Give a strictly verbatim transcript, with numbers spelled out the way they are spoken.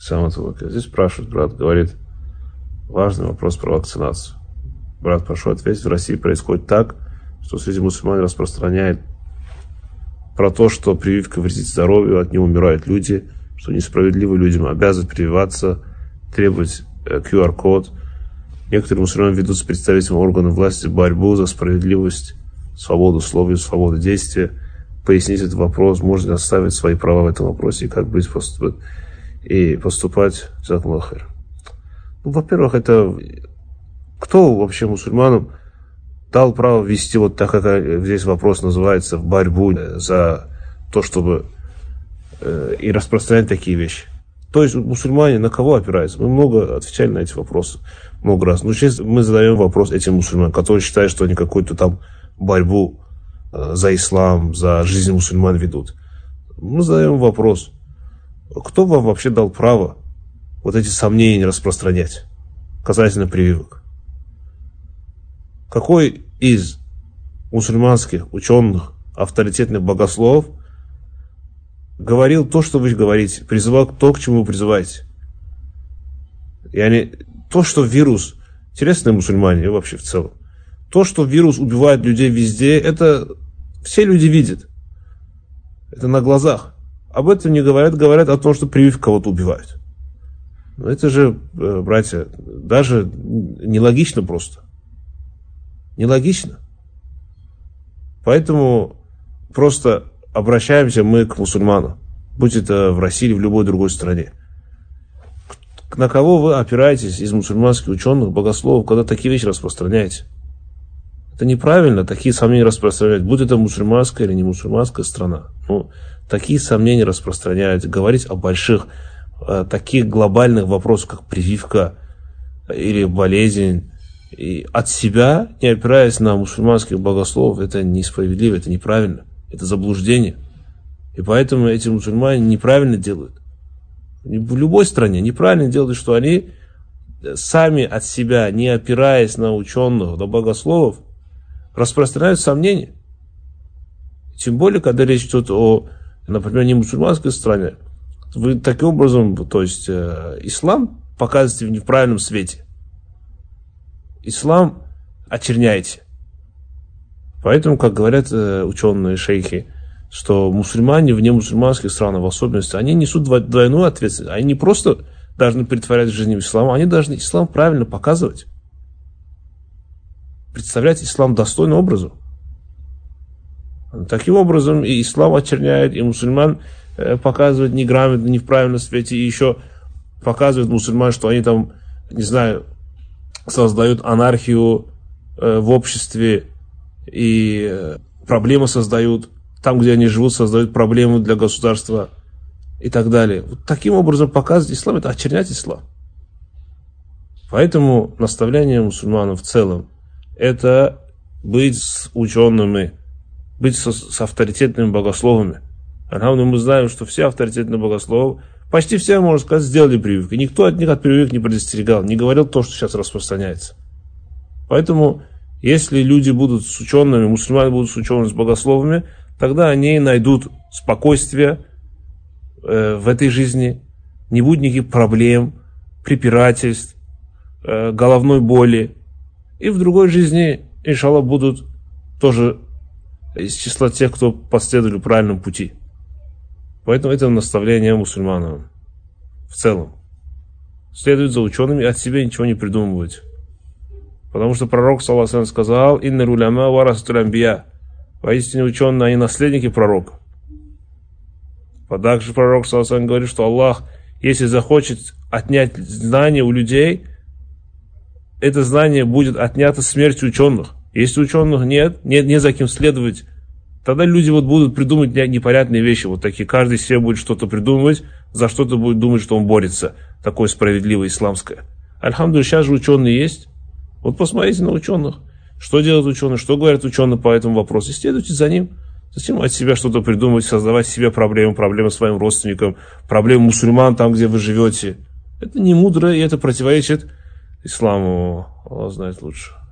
Здесь спрашивает брат, говорит, важный вопрос про вакцинацию. Брат, прошу ответить, в России происходит так, что среди мусульман распространяет про то, что прививка вредит здоровью, от нее умирают люди, что несправедливо людям обязаны прививаться, требовать ку ар код. Некоторые мусульмане ведут с представителями органов власти борьбу за справедливость, свободу слова и свободу действия. Пояснить этот вопрос, можно ли оставить свои права в этом вопросе и как быть поступать, и поступать. Ну, во-первых, это кто вообще мусульманам дал право вести, вот так как здесь вопрос называется, в борьбу за то, чтобы э, и распространять такие вещи. То есть мусульмане на кого опираются? Мы много отвечали на эти вопросы, много раз. Но сейчас мы задаем вопрос этим мусульманам, которые считают, что они какую-то там борьбу э, за ислам, за жизнь мусульман ведут. Мы задаем вопрос, кто вам вообще дал право вот эти сомнения распространять касательно прививок? Какой из мусульманских ученых, авторитетных богословов говорил то, что вы говорите, призывал то, к чему вы призываете? И они, то, что вирус, интересные мусульмане и вообще в целом, то, что вирус убивает людей везде, это все люди видят. Это на глазах. Об этом не говорят, говорят о том, что прививка кого-то убивает. Но это же, братья, даже нелогично просто. Нелогично. Поэтому просто обращаемся мы к мусульманам, будь это в России или в любой другой стране. На кого вы опираетесь из мусульманских ученых, богословов, когда такие вещи распространяете? Это неправильно, такие сомнения распространять, будь это мусульманская или не мусульманская страна. Ну, такие сомнения распространять, говорить о больших, э, таких глобальных вопросах, как прививка или болезнь, и от себя, не опираясь на мусульманских богословов, это несправедливо, это неправильно, это заблуждение. И поэтому эти мусульмане неправильно делают. В любой стране неправильно делают, что они сами от себя, не опираясь на ученых, на богословов, распространяют сомнения. Тем более, когда речь идет о, например, не мусульманской стране, вы таким образом, то есть э, ислам показываете в неправильном свете. Ислам очерняете. Поэтому, как говорят э, ученые шейхи, что мусульмане вне мусульманских стран, в особенности, они несут двойную ответственность. Они не просто должны притворять в жизни ислама, они должны ислам правильно показывать. Представлять ислам достойным образом. Таким образом и ислам очерняет, и мусульман э, показывает неграмотно, не в правильном свете, и еще показывает мусульман, что они там, не знаю, создают анархию э, в обществе и э, проблемы создают. Там, где они живут, создают проблемы для государства и так далее. Вот таким образом показывать ислам, это очернять ислам. Поэтому наставление мусульманам в целом это быть с учеными, быть со, с авторитетными богословами. А главное, мы знаем, что все авторитетные богословы, почти все, можно сказать, сделали прививки. Никто от них от прививок не предостерегал, не говорил то, что сейчас распространяется. Поэтому, если люди будут с учеными, мусульмане будут с учеными, с богословами, тогда они найдут спокойствие э, в этой жизни, не будет никаких проблем, препирательств, э, головной боли. И в другой жизни, иншаллах, будут тоже из числа тех, кто последовали правильному пути. Поэтому это наставление мусульманам в целом. Следует за учеными, от себя ничего не придумывать. Потому что пророк, саллаллаху алейхи ва саллям, сказал: «Инна уляма варасатуль анбия». Поистине ученые, они наследники пророка. А также пророк, саллаллаху алейхи ва саллям, говорит, что Аллах, если захочет отнять знания у людей, это знание будет отнято смертью ученых. Если ученых нет, нет, не за кем следовать, тогда люди вот будут придумывать непонятные вещи, вот такие. Каждый себе будет что-то придумывать, за что-то будет думать, что он борется. Такое справедливое исламское. Альхамдулилля, сейчас же ученые есть. Вот посмотрите на ученых. Что делают ученые, что говорят ученые по этому вопросу. И следуйте за ним. Зачем от себя что-то придумывать, создавать себе проблемы, проблемы своим родственникам, проблемы мусульман там, где вы живете. Это не мудро, и это противоречит исламу. Аллах знает лучше.